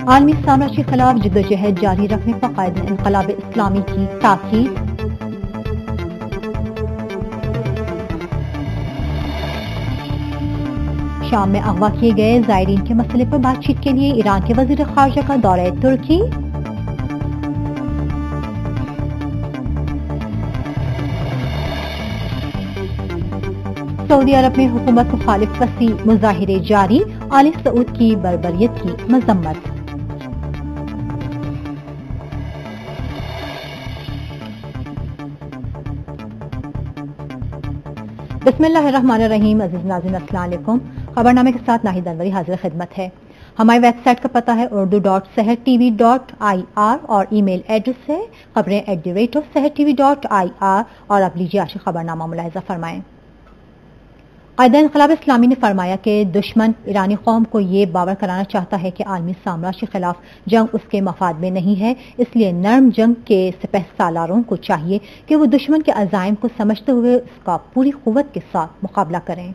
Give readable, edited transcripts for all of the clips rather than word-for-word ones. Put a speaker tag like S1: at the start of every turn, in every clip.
S1: عالمی سامراج کے خلاف جدوجہد جاری رکھنے پر قائد انقلاب اسلامی کی تاکید۔ شام میں اغوا کیے گئے زائرین کے مسئلے پر بات چیت کے لیے ایران کے وزیر خارجہ کا دورہ ترکی۔ سعودی عرب میں حکومت مخالف وسیع مظاہرے جاری، آل سعود کی بربریت کی مذمت۔ بسم اللہ الرحمن الرحیم۔ عزیز ناظرین السلام علیکم۔ خبرنامے کے ساتھ ناہید انوری حاضر خدمت ہے۔ ہماری ویب سائٹ کا پتہ ہے urdu.sehertv.ir اور ای میل ایڈریس ہے خبریں@sehertv.ir۔ اور اب لیجیے آج خبرنامہ ملاحظہ فرمائیں۔ قائد انقلاب اسلامی نے فرمایا کہ دشمن ایرانی قوم کو یہ باور کرانا چاہتا ہے کہ عالمی سامراج کے خلاف جنگ اس کے مفاد میں نہیں ہے، اس لیے نرم جنگ کے سپہ سالاروں کو چاہیے کہ وہ دشمن کے عزائم کو سمجھتے ہوئے اس کا پوری قوت کے ساتھ مقابلہ کریں۔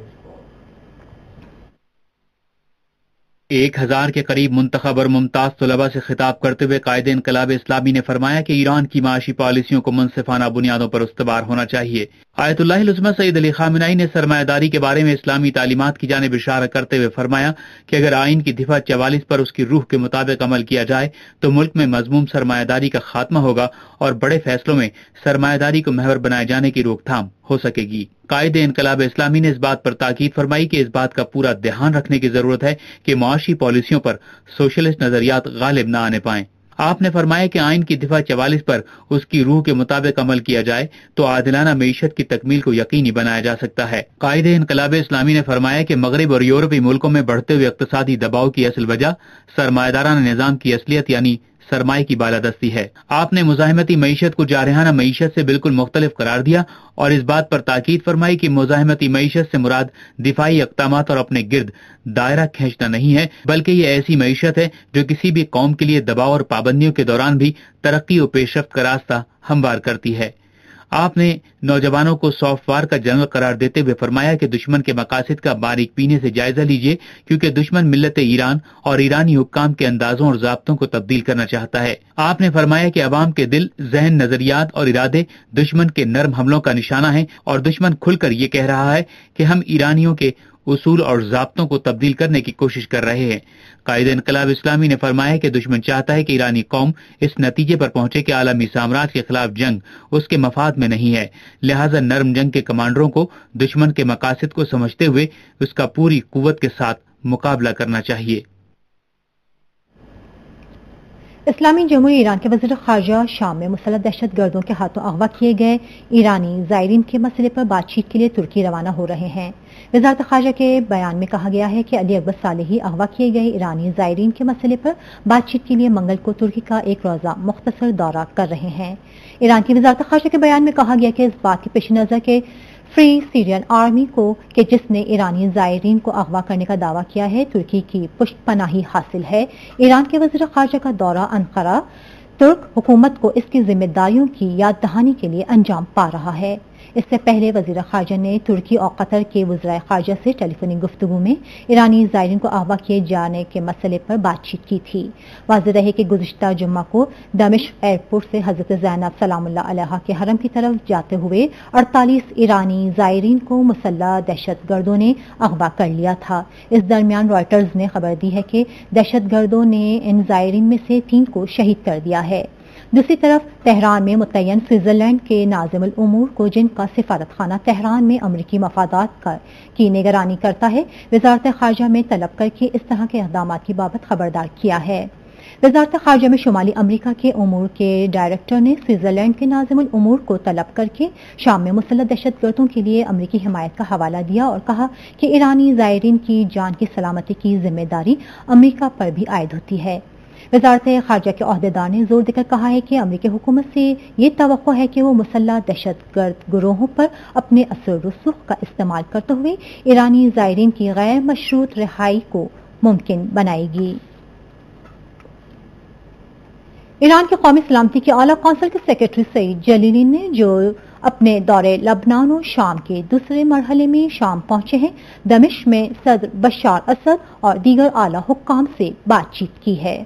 S2: 1000 کے قریب منتخب اور ممتاز طلباء سے خطاب کرتے ہوئے قائد انقلاب اسلامی نے فرمایا کہ ایران کی معاشی پالیسیوں کو منصفانہ بنیادوں پر استوار ہونا چاہیے۔ آیت اللہ العظمہ سید علی خامنہئی نے سرمایہ داری کے بارے میں اسلامی تعلیمات کی جانب اشارہ کرتے ہوئے فرمایا کہ اگر آئین کی دفعہ 44 پر اس کی روح کے مطابق عمل کیا جائے تو ملک میں مذموم سرمایہ داری کا خاتمہ ہوگا اور بڑے فیصلوں میں سرمایہ داری کو محور بنائے جانے کی روک تھام ہو سکے گی۔ قائد انقلاب اسلامی نے اس بات پر تاکید فرمائی کہ اس بات کا پورا دھیان رکھنے کی ضرورت ہے کہ معاشی پالیسیوں پر سوشلسٹ نظریات غالب نہ آنے پائیں۔ آپ نے فرمایا کہ آئین کی دفعہ 44 پر اس کی روح کے مطابق عمل کیا جائے تو عادلانہ معیشت کی تکمیل کو یقینی بنایا جا سکتا ہے۔ قائد انقلاب اسلامی نے فرمایا کہ مغرب اور یورپی ملکوں میں بڑھتے ہوئے اقتصادی دباؤ کی اصل وجہ سرمایہ دارانہ نظام کی اصلیت یعنی سرمائے کی بالادستی ہے۔ آپ نے مزاحمتی معیشت کو جارحانہ معیشت سے بالکل مختلف قرار دیا اور اس بات پر تاکید فرمائی کہ مزاحمتی معیشت سے مراد دفاعی اقدامات اور اپنے گرد دائرہ کھینچنا نہیں ہے، بلکہ یہ ایسی معیشت ہے جو کسی بھی قوم کے لیے دباؤ اور پابندیوں کے دوران بھی ترقی و پیش رفت کا راستہ ہموار کرتی ہے۔ آپ نے نوجوانوں کو سافٹ وار کا جنرل قرار دیتے ہوئے فرمایا کہ دشمن کے مقاصد کا باریک پینے سے جائزہ لیجیے، کیونکہ دشمن ملت ایران اور ایرانی حکام کے اندازوں اور ضابطوں کو تبدیل کرنا چاہتا ہے۔ آپ نے فرمایا کہ عوام کے دل، ذہن، نظریات اور ارادے دشمن کے نرم حملوں کا نشانہ ہیں اور دشمن کھل کر یہ کہہ رہا ہے کہ ہم ایرانیوں کے اصول اور ضابطوں کو تبدیل کرنے کی کوشش کر رہے ہیں۔ قائد انقلاب اسلامی نے فرمایا کہ دشمن چاہتا ہے کہ ایرانی قوم اس نتیجے پر پہنچے کہ عالمی سامراج کے خلاف جنگ اس کے مفاد میں نہیں ہے، لہٰذا نرم جنگ کے کمانڈروں کو دشمن کے مقاصد کو سمجھتے ہوئے اس کا پوری قوت کے ساتھ مقابلہ کرنا چاہیے۔
S1: اسلامی جمہوریہ ایران کے وزیر خارجہ شام میں مسلح دہشت گردوں کے ہاتھوں اغوا کیے گئے ایرانی زائرین کے مسئلے پر بات چیت کے لیے ترکی روانہ ہو رہے ہیں۔ وزارت خارجہ کے بیان میں کہا گیا ہے کہ علی اکبر صالحی اغوا کیے گئے ایرانی زائرین کے مسئلے پر بات چیت کے لیے منگل کو ترکی کا ایک روزہ مختصر دورہ کر رہے ہیں۔ ایران کی وزارت خارجہ کے بیان میں کہا گیا کہ اس بات کے پیش نظر کہ فری سیرین آرمی کو کہ جس نے ایرانی زائرین کو اغوا کرنے کا دعویٰ کیا ہے ترکی کی پشت پناہی حاصل ہے۔ ایران کے وزیر خارجہ کا دورہ انقرہ ترک حکومت کو اس کی ذمہ داریوں کی یاد دہانی کے لیے انجام پا رہا ہے۔ اس سے پہلے وزیر خارجہ نے ترکی اور قطر کے وزرائے خارجہ سے ٹیلی فونک گفتگو میں ایرانی زائرین کو اغوا کیے جانے کے مسئلے پر بات چیت کی تھی۔ واضح رہے کہ گزشتہ جمعہ کو دمشق ایئرپورٹ سے حضرت زینب سلام اللہ علیہا کے حرم کی طرف جاتے ہوئے 48 ایرانی زائرین کو مسلح دہشت گردوں نے اغوا کر لیا تھا۔ اس درمیان رائٹرز نے خبر دی ہے کہ دہشت گردوں نے ان زائرین میں سے 3 کو شہید کر دیا ہے۔ دوسری طرف تہران میں متعین سوئٹزرلینڈ کے ناظم الامور کو جن کا سفارت خانہ تہران میں امریکی مفادات کی نگرانی کرتا ہے، وزارت خارجہ میں طلب کر کے اس طرح کے اقدامات کی بابت خبردار کیا ہے۔ وزارت خارجہ میں شمالی امریکہ کے امور کے ڈائریکٹر نے سوئٹزرلینڈ کے ناظم الامور کو طلب کر کے شام میں مسلح دہشت گردوں کے لیے امریکی حمایت کا حوالہ دیا اور کہا کہ ایرانی زائرین کی جان کی سلامتی کی ذمہ داری امریکہ پر بھی عائد ہوتی ہے۔ وزارت خارجہ کے عہدیدار نے زور دے کر کہا ہے کہ امریکی حکومت سے یہ توقع ہے کہ وہ مسلح دہشت گرد گروہوں پر اپنے اثر و رسوخ کا استعمال کرتے ہوئے ایرانی زائرین کی غیر مشروط رہائی کو ممکن بنائے گی۔ ایران کی قومی سلامتی کے اعلیٰ کونسل کے سیکرٹری سعید جلیلی نے جو اپنے دورے لبنان و شام کے دوسرے مرحلے میں شام پہنچے ہیں۔ دمشق میں صدر بشار اسد اور دیگر اعلیٰ حکام سے بات چیت کی ہے۔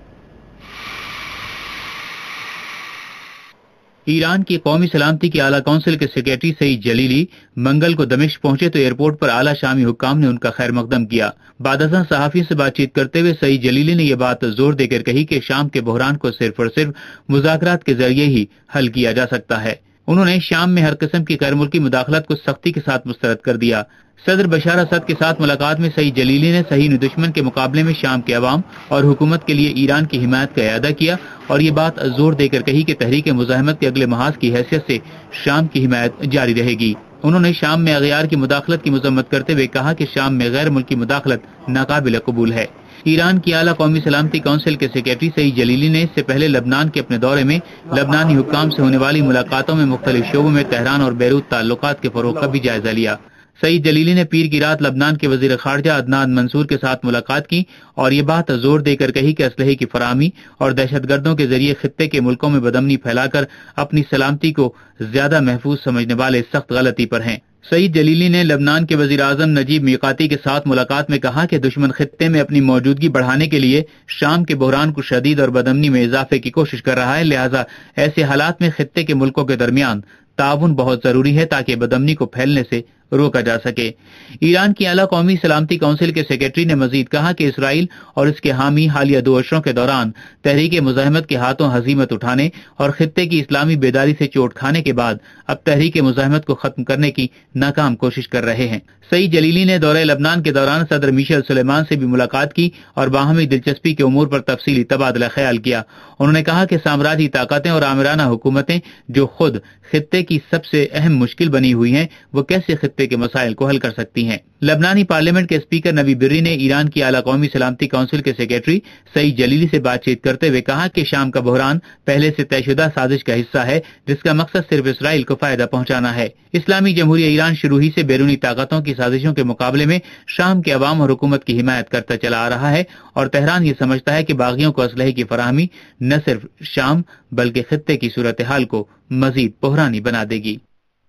S2: ایران کی قومی سلامتی کی اعلیٰ کونسل کے سیکریٹری سعید جلیلی منگل کو دمشق پہنچے تو ایئرپورٹ پر اعلیٰ شامی حکام نے ان کا خیر مقدم کیا۔ بعد ازاں صحافیوں سے بات چیت کرتے ہوئے سعید جلیلی نے یہ بات زور دے کر کہی کہ شام کے بحران کو صرف اور صرف مذاکرات کے ذریعے ہی حل کیا جا سکتا ہے۔ انہوں نے شام میں ہر قسم کی غیر ملکی مداخلت کو سختی کے ساتھ مسترد کر دیا۔ صدر بشار اسد کے ساتھ ملاقات میں سعید جلیلی نے صحیح دشمن کے مقابلے میں شام کے عوام اور حکومت کے لیے ایران کی حمایت کا اعادہ کیا اور یہ بات زور دے کر کہی کہ تحریک مزاحمت کے اگلے محاذ کی حیثیت سے شام کی حمایت جاری رہے گی۔ انہوں نے شام میں اغیار کی مداخلت کی مذمت کرتے ہوئے کہا کہ شام میں غیر ملکی مداخلت ناقابل قبول ہے۔ ایران کی اعلیٰ قومی سلامتی کونسل کے سیکریٹری سعید جلیلی نے اس سے پہلے لبنان کے اپنے دورے میں لبنانی حکام سے ہونے والی ملاقاتوں میں مختلف شعبوں میں تہران اور بیروت تعلقات کے فروغ کا بھی جائزہ لیا۔ سعید جلیلی نے پیر کی رات لبنان کے وزیر خارجہ عدنان منصور کے ساتھ ملاقات کی اور یہ بات زور دے کر کہی کہ اسلحے کی فراہمی اور دہشت گردوں کے ذریعے خطے کے ملکوں میں بدامنی پھیلا کر اپنی سلامتی کو زیادہ محفوظ سمجھنے والے سخت غلطی پر ہیں۔ سعید جلیلی نے لبنان کے وزیر اعظم نجیب میقاتی کے ساتھ ملاقات میں کہا کہ دشمن خطے میں اپنی موجودگی بڑھانے کے لیے شام کے بحران کو شدید اور بدامنی میں اضافے کی کوشش کر رہا ہے، لہٰذا ایسے حالات میں خطے کے ملکوں کے درمیان تعاون بہت ضروری ہے تاکہ بدامنی کو پھیلنے سے روکا جا سکے۔ ایران کی اعلیٰ قومی سلامتی کونسل کے سیکریٹری نے مزید کہا کہ اسرائیل اور اس کے حامی حالیہ 2 اشروں کے دوران تحریک مزاحمت کے ہاتھوں ہزیمت اٹھانے اور خطے کی اسلامی بیداری سے چوٹ کھانے کے بعد اب تحریک مزاحمت کو ختم کرنے کی ناکام کوشش کر رہے ہیں۔ سعید جلیلی نے دورہ لبنان کے دوران صدر میشل سلیمان سے بھی ملاقات کی اور باہمی دلچسپی کے امور پر تفصیلی تبادلہ خیال کیا۔ انہوں نے کہا کہ سامراجی طاقتیں اور آمرانہ حکومتیں جو خود خطے کی سب سے اہم مشکل بنی ہوئی ہیں وہ کیسے خطے کے مسائل کو حل کر سکتی ہیں۔ لبنانی پارلیمنٹ کے اسپیکر نبی بری نے ایران کی اعلیٰ قومی سلامتی کونسل کے سیکریٹری سعید جلیلی سے بات چیت کرتے ہوئے کہا کہ شام کا بحران پہلے سے طے شدہ سازش کا حصہ ہے جس کا مقصد صرف اسرائیل کو فائدہ پہنچانا ہے۔ اسلامی جمہوریہ ایران شروع ہی سے بیرونی طاقتوں کی سازشوں کے مقابلے میں شام کے عوام اور حکومت کی حمایت کرتا چلا آ رہا ہے اور تہران یہ سمجھتا ہے کہ باغیوں کو اسلحے کی فراہمی نہ صرف شام بلکہ خطے کی صورتحال کو مزید بحرانی بنا دے گی۔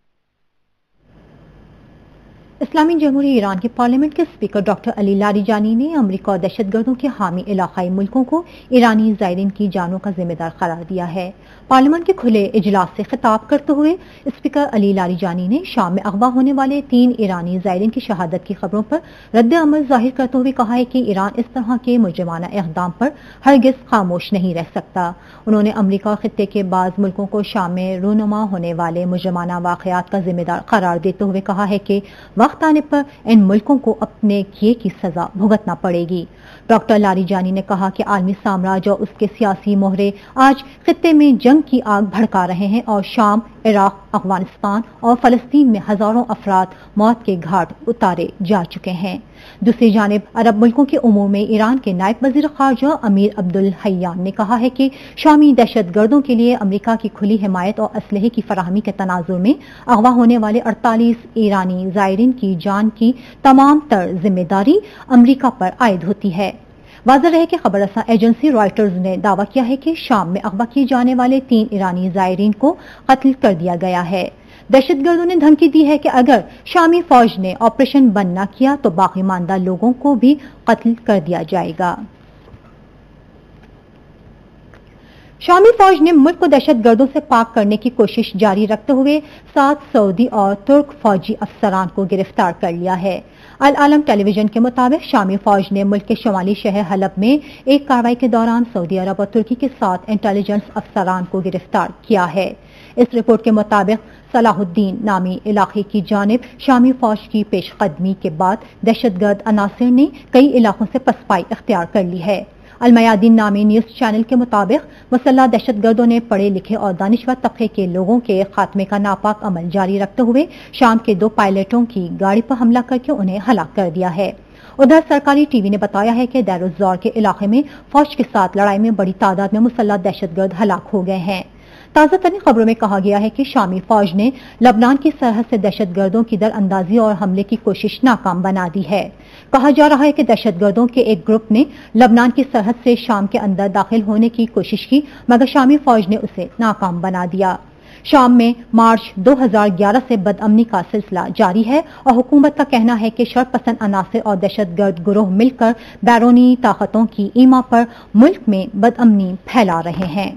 S1: اسلامی جمہوریہ ایران کے پارلیمنٹ کے اسپیکر ڈاکٹر علی لاریجانی نے امریکہ اور دہشت گردوں کے حامی علاقائی ملکوں کو ایرانی زائرین کی جانوں کا ذمہ دار قرار دیا ہے۔ پارلیمنٹ کے کھلے اجلاس سے خطاب کرتے ہوئے اسپیکر علی لاریجانی نے شام میں اغوا ہونے والے 3 ایرانی زائرین کی شہادت کی خبروں پر رد عمل ظاہر کرتے ہوئے کہا ہے کہ ایران اس طرح کے مجرمانہ اقدام پر ہرگز خاموش نہیں رہ سکتا۔ انہوں نے امریکہ خطے کے بعض ملکوں کو شام میں رونما ہونے والے مجرمانہ واقعات کا ذمہ دار قرار دیتے ہوئے کہا ہے کہ وقت آنے پر ان ملکوں کو اپنے کیے کی سزا بھگتنا پڑے گی۔ ڈاکٹر لاریجانی نے کہا کہ عالمی سامراج اور اس کے سیاسی مہرے آج خطے میں جنگ کی آگ بھڑکا رہے ہیں اور شام، عراق، افغانستان اور فلسطین میں ہزاروں افراد موت کے گھاٹ اتارے جا چکے ہیں۔ دوسری جانب عرب ملکوں کے امور میں ایران کے نائب وزیر خارجہ امیر عبدالحیان نے کہا ہے کہ شامی دہشت گردوں کے لیے امریکہ کی کھلی حمایت اور اسلحے کی فراہمی کے تناظر میں اغوا ہونے والے 48 ایرانی زائرین کی جان کی تمام تر ذمہ داری امریکہ پر عائد ہوتی ہے۔ واضح رہے کہ خبر رساں ایجنسی رائٹرز نے دعویٰ کیا ہے کہ شام میں اغوا کیے جانے والے 3 ایرانی زائرین کو قتل کر دیا گیا ہے۔ دہشت گردوں نے دھمکی دی ہے کہ اگر شامی فوج نے آپریشن بند نہ کیا تو باقی ماندہ لوگوں کو بھی قتل کر دیا جائے گا۔ شامی فوج نے ملک کو دہشت گردوں سے پاک کرنے کی کوشش جاری رکھتے ہوئے 7 سعودی اور ترک فوجی افسران کو گرفتار کر لیا ہے۔ العالم ٹیلی ویژن کے مطابق شامی فوج نے ملک کے شمالی شہر حلب میں ایک کارروائی کے دوران سعودی عرب اور ترکی کے 7 انٹیلیجنس افسران کو گرفتار کیا ہے۔ اس رپورٹ کے مطابق صلاح الدین نامی علاقے کی جانب شامی فوج کی پیش قدمی کے بعد دہشت گرد عناصر نے کئی علاقوں سے پسپائی اختیار کر لی ہے۔ المیادین نامی نیوز چینل کے مطابق مسلح دہشت گردوں نے پڑھے لکھے اور دانشور طبقے کے لوگوں کے خاتمے کا ناپاک عمل جاری رکھتے ہوئے شام کے 2 پائلٹوں کی گاڑی پر حملہ کر کے انہیں ہلاک کر دیا ہے۔ ادھر سرکاری ٹی وی نے بتایا ہے کہ دیر الزور کے علاقے میں فوج کے ساتھ لڑائی میں بڑی تعداد میں مسلح دہشت گرد ہلاک ہو گئے ہیں۔ تازہ ترین خبروں میں کہا گیا ہے کہ شامی فوج نے لبنان کی سرحد سے دہشت گردوں کی در اندازی اور حملے کی کوشش ناکام بنا دی ہے۔ کہا جا رہا ہے کہ دہشت گردوں کے ایک گروپ نے لبنان کی سرحد سے شام کے اندر داخل ہونے کی کوشش کی مگر شامی فوج نے اسے ناکام بنا دیا۔ شام میں مارچ 2011 سے بدامنی کا سلسلہ جاری ہے اور حکومت کا کہنا ہے کہ شر پسند عناصر اور دہشت گرد گروہ مل کر بیرونی طاقتوں کی ایما پر ملک میں بدامنی پھیلا رہے ہیں۔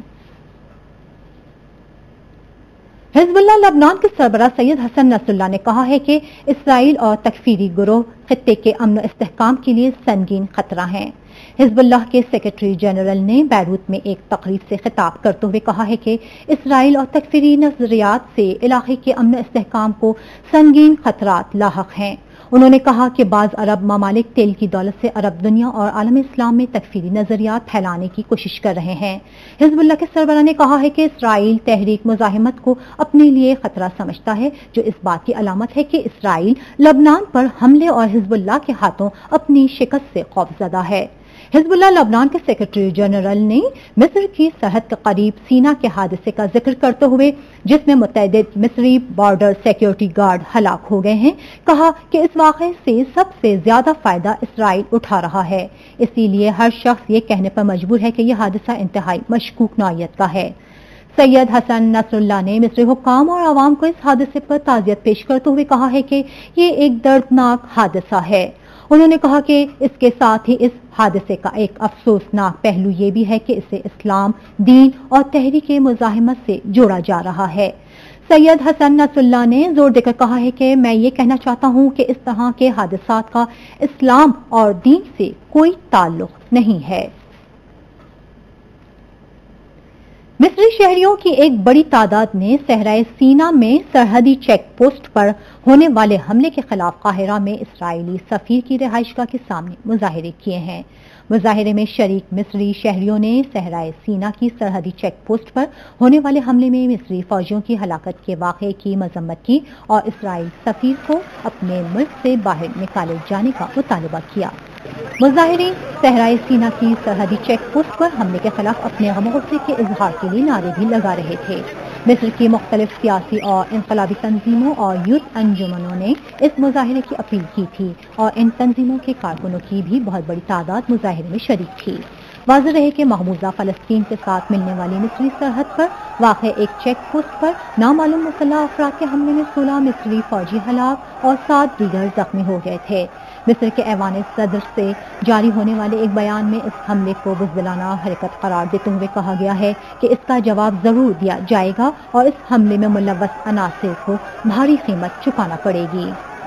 S1: حزب اللہ لبنان کے سربراہ سید حسن نصر اللہ نے کہا ہے کہ اسرائیل اور تکفیری گروہ خطے کے امن و استحکام کے لیے سنگین خطرہ ہیں۔ حزب اللہ کے سیکرٹری جنرل نے بیروت میں ایک تقریب سے خطاب کرتے ہوئے کہا ہے کہ اسرائیل اور تکفیری نظریات سے علاقے کے امن و استحکام کو سنگین خطرات لاحق ہیں۔ انہوں نے کہا کہ بعض عرب ممالک تیل کی دولت سے عرب دنیا اور عالم اسلام میں تکفیری نظریات پھیلانے کی کوشش کر رہے ہیں۔ حزب اللہ کے سربراہ نے کہا ہے کہ اسرائیل تحریک مزاحمت کو اپنے لیے خطرہ سمجھتا ہے، جو اس بات کی علامت ہے کہ اسرائیل لبنان پر حملے اور حزب اللہ کے ہاتھوں اپنی شکست سے خوفزدہ ہے۔ حزب اللہ لبنان کے سیکرٹری جنرل نے مصر کی سرحد کے قریب سینا کے حادثے کا ذکر کرتے ہوئے، جس میں متعدد مصری بارڈر سیکیورٹی گارڈ ہلاک ہو گئے ہیں، کہا کہ اس واقعے سے سب سے زیادہ فائدہ اسرائیل اٹھا رہا ہے، اسی لیے ہر شخص یہ کہنے پر مجبور ہے کہ یہ حادثہ انتہائی مشکوک نوعیت کا ہے۔ سید حسن نصر اللہ نے مصری حکام اور عوام کو اس حادثے پر تعزیت پیش کرتے ہوئے کہا ہے کہ یہ ایک دردناک حادثہ ہے۔ انہوں نے کہا کہ اس کے ساتھ ہی اس حادثے کا ایک افسوسناک پہلو یہ بھی ہے کہ اسے اسلام، دین اور تحریک مزاحمت سے جوڑا جا رہا ہے۔ سید حسن نصر اللہ نے زور دے کر کہا ہے کہ میں یہ کہنا چاہتا ہوں کہ اس طرح کے حادثات کا اسلام اور دین سے کوئی تعلق نہیں ہے۔ مصری شہریوں کی ایک بڑی تعداد نے صحرائے سینا میں سرحدی چیک پوسٹ پر ہونے والے حملے کے خلاف قاہرہ میں اسرائیلی سفیر کی رہائش گاہ کے سامنے مظاہرے کیے ہیں۔ مظاہرے میں شریک مصری شہریوں نے صحرائے سینا کی سرحدی چیک پوسٹ پر ہونے والے حملے میں مصری فوجیوں کی ہلاکت کے واقعے کی مذمت کی اور اسرائیل سفیر کو اپنے ملک سے باہر نکالے جانے کا مطالبہ کیا۔ مظاہرین صحرائے سینا کی سرحدی چیک پوسٹ پر حملے کے خلاف اپنے غم و غصے کے اظہار کے لیے نعرے بھی لگا رہے تھے۔ مصر کی مختلف سیاسی اور انقلابی تنظیموں اور یوتھ انجمنوں نے اس مظاہرے کی اپیل کی تھی اور ان تنظیموں کے کارکنوں کی بھی بہت بڑی تعداد مظاہرے میں شریک تھی۔ واضح رہے کہ محفوظہ فلسطین کے ساتھ ملنے والی مصری سرحد پر واقع ایک چیک پوسٹ پر نامعلوم مسلح افراد کے حملے میں 16 مصری فوجی ہلاک اور 7 دیگر زخمی ہو گئے تھے۔ مصر کے ایوان صدر سے جاری ہونے والے ایک بیان میں اس حملے کو بزدلانہ حرکت قرار دیتے ہوئے کہا گیا ہے کہ اس کا جواب ضرور دیا جائے گا اور اس حملے میں ملوث عناصر کو بھاری قیمت چکانا پڑے گی۔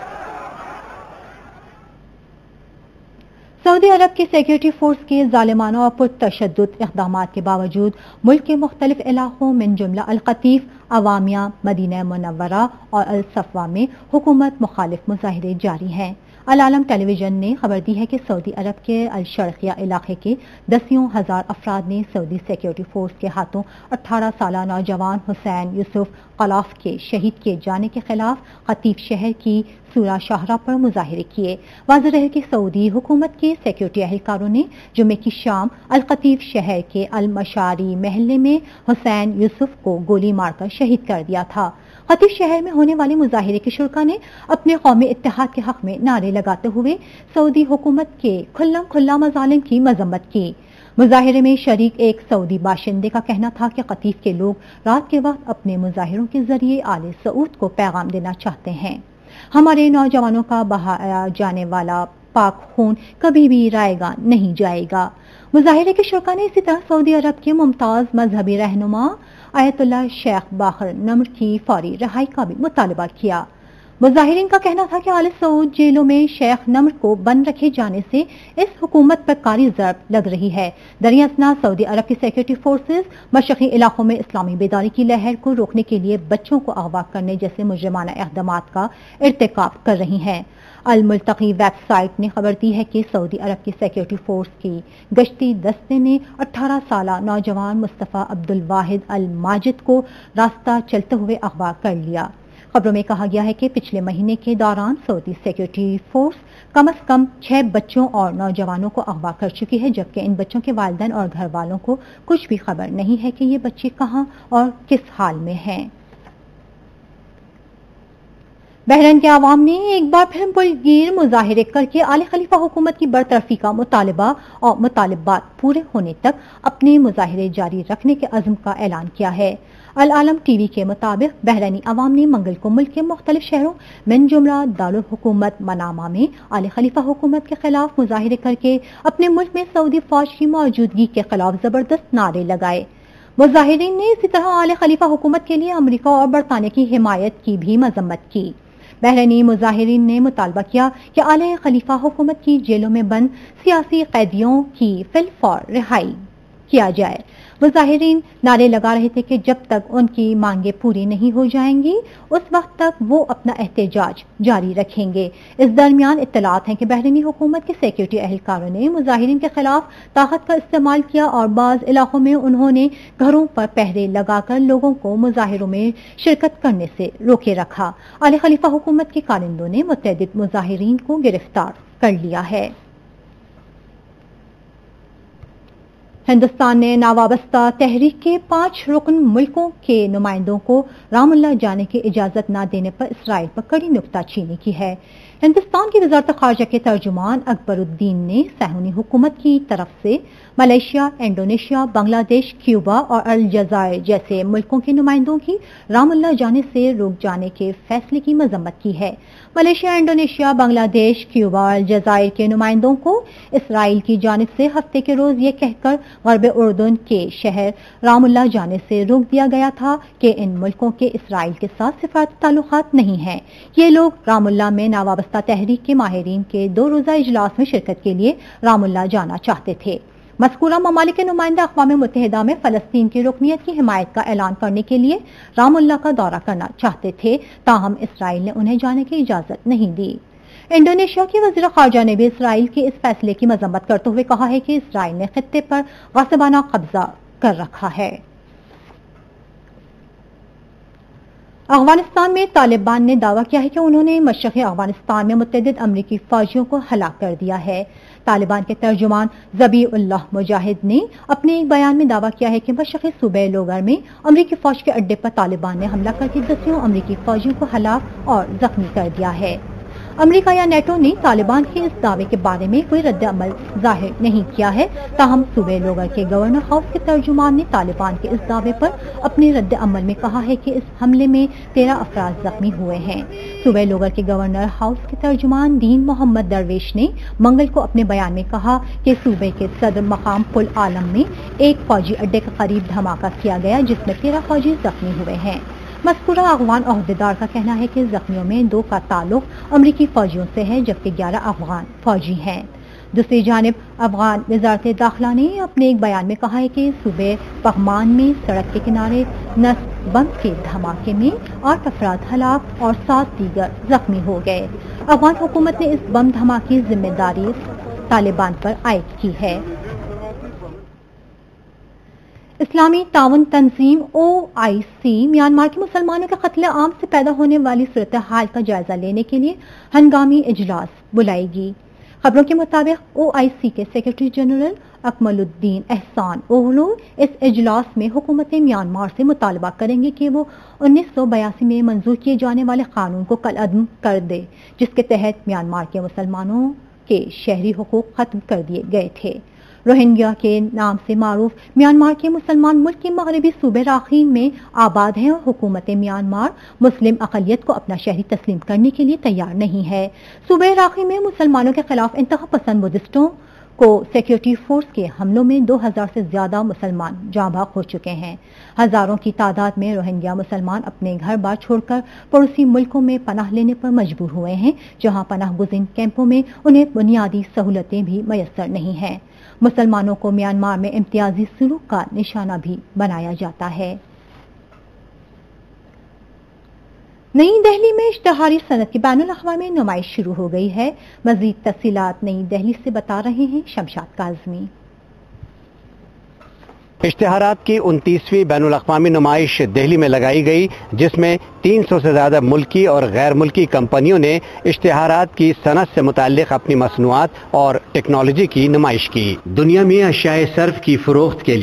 S1: سعودی عرب کی سیکورٹی فورس کے ظالمانہ اور پرتشدد اقدامات کے باوجود ملک کے مختلف علاقوں من جملہ القطیف، عوامیہ، مدینہ منورہ اور الصفوہ میں حکومت مخالف مظاہرے جاری ہیں۔ العالم ٹیلی ویژن نے خبر دی ہے کہ سعودی عرب کے الشرقیہ علاقے کے دسیوں ہزار افراد نے سعودی سیکورٹی فورس کے ہاتھوں 18 سالہ نوجوان حسین یوسف قلاف کے شہید کیے جانے کے خلاف قطیف شہر کی سورا شاہراہ پر مظاہرے کیے۔ واضح رہے کہ سعودی حکومت کے سیکورٹی اہلکاروں نے جمعے کی شام القطیف شہر کے المشاری محلے میں حسین یوسف کو گولی مار کر شہید کر دیا تھا۔ قطیف شہر میں ہونے والے مظاہرے کے شرکا نے اپنے قومی اتحاد کے حق میں نعرے لگاتے ہوئے سعودی حکومت کے کھلا مظالم کی مذمت کی۔ مظاہرے میں شریک ایک سعودی باشندے کا کہنا تھا کہ قطیف کے لوگ رات کے وقت اپنے مظاہروں کے ذریعے آل سعود کو پیغام دینا چاہتے ہیں، ہمارے نوجوانوں کا بہایا جانے والا پاک خون کبھی بھی رائیگاں نہیں جائے گا۔ مظاہرے کے شرکا نے اسی طرح سعودی عرب کے ممتاز مذہبی رہنما آیت اللہ شیخ باقر نمر کی فوری رہائی کا بھی مطالبہ کیا۔ مظاہرین کا کہنا تھا کہ آل سعود جیلوں میں شیخ نمر کو بند رکھے جانے سے اس حکومت پر کاری ضرب لگ رہی ہے۔ دریں اثنا سعودی عرب کی سیکورٹی فورسز مشرقی علاقوں میں اسلامی بیداری کی لہر کو روکنے کے لیے بچوں کو اغوا کرنے جیسے مجرمانہ اقدامات کا ارتکاب کر رہی ہیں۔ الملتقی ویب سائٹ نے خبر دی ہے کہ سعودی عرب کی سیکورٹی فورس کی گشتی دستے نے 18 سالہ نوجوان مصطفیٰ عبد الواحد الماجد کو راستہ چلتے ہوئے اغوا کر لیا۔ خبروں میں کہا گیا ہے کہ پچھلے مہینے کے دوران سعودی سیکورٹی فورس کم از کم 6 بچوں اور نوجوانوں کو اغوا کر چکی ہے، جبکہ ان بچوں کے والدین اور گھر والوں کو کچھ بھی خبر نہیں ہے کہ یہ بچے کہاں اور کس حال میں ہیں۔ بحرین کے عوام نے ایک بار پھر پرگیر مظاہرے کر کے آل خلیفہ حکومت کی برطرفی کا مطالبہ اور مطالبات پورے ہونے تک اپنے مظاہرے جاری رکھنے کے عزم کا اعلان کیا ہے۔ العالم ٹی وی کے مطابق بحرینی عوام نے منگل کو ملک کے مختلف شہروں من جملہ دارالحکومت منامہ میں آل خلیفہ حکومت کے خلاف مظاہرے کر کے اپنے ملک میں سعودی فوج کی موجودگی کے خلاف زبردست نعرے لگائے۔ مظاہرین نے اسی طرح آل خلیفہ حکومت کے لیے امریکہ اور برطانیہ کی حمایت کی بھی مذمت کی۔ بحرینی مظاہرین نے مطالبہ کیا کہ آل خلیفہ حکومت کی جیلوں میں بند سیاسی قیدیوں کی فی الفور رہائی کیا جائے۔ مظاہرین نعرے لگا رہے تھے کہ جب تک ان کی مانگیں پوری نہیں ہو جائیں گی اس وقت تک وہ اپنا احتجاج جاری رکھیں گے۔ اس درمیان اطلاعات ہیں کہ بحرینی حکومت کے سیکورٹی اہلکاروں نے مظاہرین کے خلاف طاقت کا استعمال کیا اور بعض علاقوں میں انہوں نے گھروں پر پہرے لگا کر لوگوں کو مظاہروں میں شرکت کرنے سے روکے رکھا۔ آل خلیفہ حکومت کے کارندوں نے متعدد مظاہرین کو گرفتار کر لیا ہے۔ ہندوستان نے ناوابستہ تحریک کے 5 رکن ملکوں کے نمائندوں کو رام اللہ جانے کی اجازت نہ دینے پر اسرائیل پر کڑی نکتہ چینی کی ہے۔ ہندوستان کی وزارت خارجہ کے ترجمان اکبر الدین نے صہیونی حکومت کی طرف سے ملائیشیا، انڈونیشیا، بنگلہ دیش، کیوبا اور الجزائر جیسے ملکوں کے نمائندوں کی رام اللہ جانے سے روک جانے کے فیصلے کی مذمت کی ہے۔ ملائیشیا، انڈونیشیا، بنگلہ دیش، کیوبا اور الجزائر کے نمائندوں کو اسرائیل کی جانب سے ہفتے کے روز یہ کہہ کر غرب اردن کے شہر رام اللہ جانے سے روک دیا گیا تھا کہ ان ملکوں کے اسرائیل کے ساتھ سفارتی تعلقات نہیں ہیں۔ یہ لوگ رام اللہ میں ناوابستہ تحریک کے ماہرین کے 2 روزہ اجلاس میں شرکت کے لیے رام اللہ جانا چاہتے تھے۔ مذکورہ ممالک کے نمائندہ اقوام متحدہ میں فلسطین کی رکنیت کی حمایت کا اعلان کرنے کے لیے رام اللہ کا دورہ کرنا چاہتے تھے، تاہم اسرائیل نے انہیں جانے کی اجازت نہیں دی۔ انڈونیشیا کی وزیر خارجہ نے بھی اسرائیل کے اس فیصلے کی مذمت کرتے ہوئے کہا ہے کہ اسرائیل نے خطے پر غاصبانہ قبضہ کر رکھا ہے۔ افغانستان میں طالبان نے دعویٰ کیا ہے کہ انہوں نے مشرقی افغانستان میں متعدد امریکی فوجیوں کو ہلاک کر دیا ہے۔ طالبان کے ترجمان ذبیح اللہ مجاہد نے اپنے ایک بیان میں دعویٰ کیا ہے کہ مشرقی صوبے لوگر میں امریکی فوج کے اڈے پر طالبان نے حملہ کر کے 10 امریکی فوجیوں کو ہلاک اور زخمی کر دیا ہے۔ امریکہ یا نیٹو نے طالبان کے اس دعوے کے بارے میں کوئی رد عمل ظاہر نہیں کیا ہے، تاہم صوبے لوگر کے گورنر ہاؤس کے ترجمان نے طالبان کے اس دعوے پر اپنے رد عمل میں کہا ہے کہ اس حملے میں 13 افراد زخمی ہوئے ہیں۔ صوبے لوگر کے گورنر ہاؤس کے ترجمان دین محمد درویش نے منگل کو اپنے بیان میں کہا کہ صوبے کے صدر مقام پل عالم میں ایک فوجی اڈے کے قریب دھماکہ کیا گیا جس میں 13 فوجی زخمی ہوئے ہیں۔ مذکورہ افغان عہدیدار کا کہنا ہے کہ زخمیوں میں 2 کا تعلق امریکی فوجیوں سے ہے جبکہ 11 افغان فوجی ہیں۔ دوسری جانب افغان وزارت داخلہ نے اپنے ایک بیان میں کہا ہے کہ صوبے پغمان میں سڑک کے کنارے نصب بم کے دھماکے میں 8 افراد ہلاک اور 7 دیگر زخمی ہو گئے۔ افغان حکومت نے اس بم دھماکے کی ذمہ داری طالبان پر عائد کی ہے۔ اسلامی تعاون تنظیم OIC میانمار کے مسلمانوں کے قتل عام سے پیدا ہونے والی صورتحال کا جائزہ لینے کے لیے ہنگامی اجلاس بلائے گی۔ خبروں کے مطابق OIC کے سیکرٹری جنرل اکمل الدین احسان اوغلو اس اجلاس میں حکومت میانمار سے مطالبہ کریں گے کہ وہ 1982 میں منظور کیے جانے والے قانون کو کالعدم کر دے جس کے تحت میانمار کے مسلمانوں کے شہری حقوق ختم کر دیے گئے تھے۔ روہنگیا کے نام سے معروف میانمار کے مسلمان ملک کے مغربی صوبے راخین میں آباد ہیں اور حکومت میانمار مسلم اقلیت کو اپنا شہری تسلیم کرنے کے لیے تیار نہیں ہے۔ صوبے راخین میں مسلمانوں کے خلاف انتہا پسند بدھسٹوں کو سیکورٹی فورس کے حملوں میں 2000 سے زیادہ مسلمان جاں بحق ہو چکے ہیں۔ ہزاروں کی تعداد میں روہنگیا مسلمان اپنے گھر بار چھوڑ کر پڑوسی ملکوں میں پناہ لینے پر مجبور ہوئے ہیں جہاں پناہ گزین کیمپوں میں انہیں بنیادی سہولتیں بھی میسر نہیں ہیں۔ مسلمانوں کو میانمار میں امتیازی سلوک کا نشانہ بھی بنایا جاتا ہے۔ نئی دہلی میں اشتہاری صنعت کی بین الاقوامی نمائش شروع ہو گئی ہے۔ مزید تفصیلات نئی دہلی سے بتا رہے ہیں شمشاد کاظمی۔
S3: اشتہارات کی 29ویں بین الاقوامی نمائش دہلی میں لگائی گئی جس میں 300 سے زیادہ ملکی اور غیر ملکی کمپنیوں نے اشتہارات کی صنعت سے متعلق اپنی مصنوعات اور ٹیکنالوجی کی نمائش کی۔ دنیا میں اشیاء صرف کی فروخت کے لیے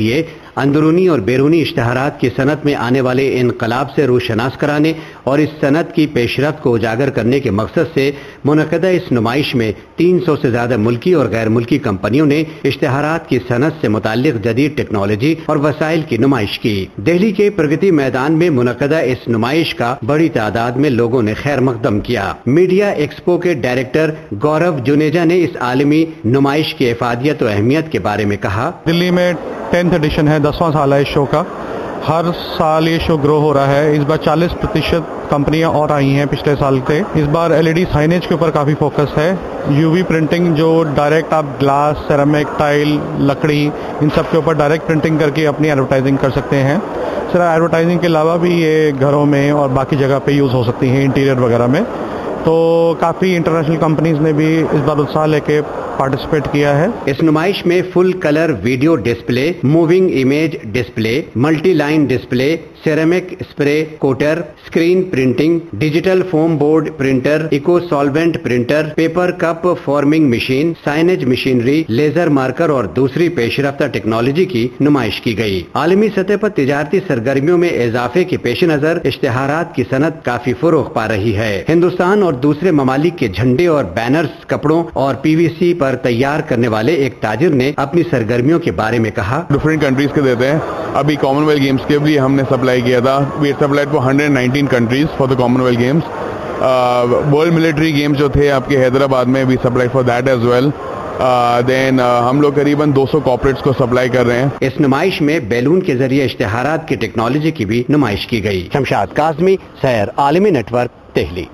S3: अंदरूनी और बैरूनी इश्तहारात की सनत में आने वाले इनकलाब से रोशनास कराने और इस सनत की पेशरफ्त को उजागर करने के मकसद से मुनक़दा इस नुमाइश में 300 से ज्यादा मुल्की और गैर मुल्की कंपनियों ने इश्तहारात की सनत से मुताल्लिक जदीद टेक्नोलॉजी और वसाइल की नुमाइश की। दिल्ली के प्रगति मैदान में मुनक़दा इस नुमाइश का बड़ी तादाद में लोगों ने खैर मकदम किया। मीडिया एक्सपो के डायरेक्टर गौरव जुनेजा ने इस आलमी नुमाइश की इफादियत और अहमियत के बारे में कहा।
S4: दिल्ली में 10th एडिशन है, 10वां साल है इस शो का। हर साल ये शो ग्रो हो रहा है। इस बार 40% कंपनियां और आई हैं पिछले साल से। इस बार LED साइनेज के ऊपर काफी फोकस है। UV प्रिंटिंग जो डायरेक्ट आप ग्लास, सेरेमिक, टाइल, लकड़ी इन सब के ऊपर डायरेक्ट प्रिंटिंग करके अपनी एडवर्टाइजिंग कर सकते हैं। सिर्फ एडवर्टाइजिंग के अलावा भी ये घरों में और बाकी जगह पे यूज हो सकती हैं, इंटीरियर वगैरह में। तो काफी इंटरनेशनल कंपनीज ने भी इस बार उत्साह लेके पार्टिसिपेट किया है।
S3: इस नुमाइश में full colour video display, moving image display, multi line display, ceramic spray coater, screen printing, digital foam board printer, eco solvent printer, paper cup forming machine, signage machinery, laser marker और दूसरी पेशरफ्ता technology की नुमाइश की गई। आलमी सतह पर तिजारती सरगर्मियों में इजाफे के पेश नजर इश्तहारात की सनत काफी फरोग पा रही है। हिंदुस्तान और दूसरे ममालिक के झंडे और बैनर्स कपड़ों और PVC पर तैयार करने वाले एक ताजिर ने अपनी सरगर्मियों के बारे में कहा।
S5: डिफरेंट कंट्रीज के देते हैं। अभी कॉमनवेल्थ गेम्स के लिए हमने सप्लाई किया था। We supplied for 119 countries for the Commonwealth Games. World Military Games जो थे आपके हैदराबाद में, we supply for that as well. Then हम लोग करीबन 200 कॉर्पोरेट्स को सप्लाई कर रहे हैं।
S3: इस नुमाइश में बैलून के जरिए इश्तहारात की टेक्नोलॉजी की भी नुमाइश की गई। शमशाद काज़मी, सैर आलमी नेटवर्क, दिल्ली।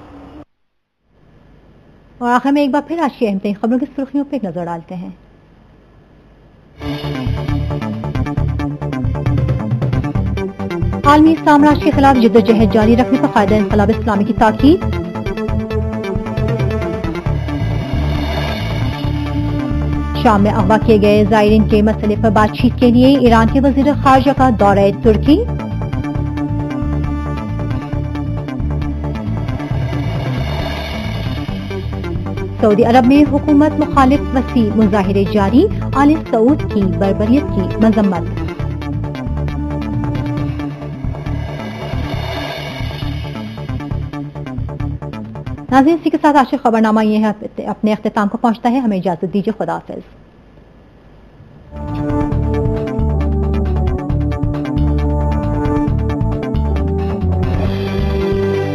S1: और आखिर में एक बार फिर आज की अहम खबरों की सुर्खियों पर एक नजर डालते हैं। आलमी साम्राज्य के खिलाफ जिद्दोजहद जारी रखने पर कायदा इनकलाब इस्लामी की ताकीद। शाम में अगवा किए गए जायरीन के मसले पर बातचीत के लिए ईरान के वजीर खारजा का दौरा तुर्की। सऊदी अरब में हुकूमत मुखालिफ वसी मुजाहिरे जारी, आले सऊद की बर्बरियत की मजम्मत। नाज़रीन, इसी के साथ आज खबरनामा ये है अपने अख्तिताम को पहुंचता है। हमें इजाजत दीजिए। खुदा हाफिज।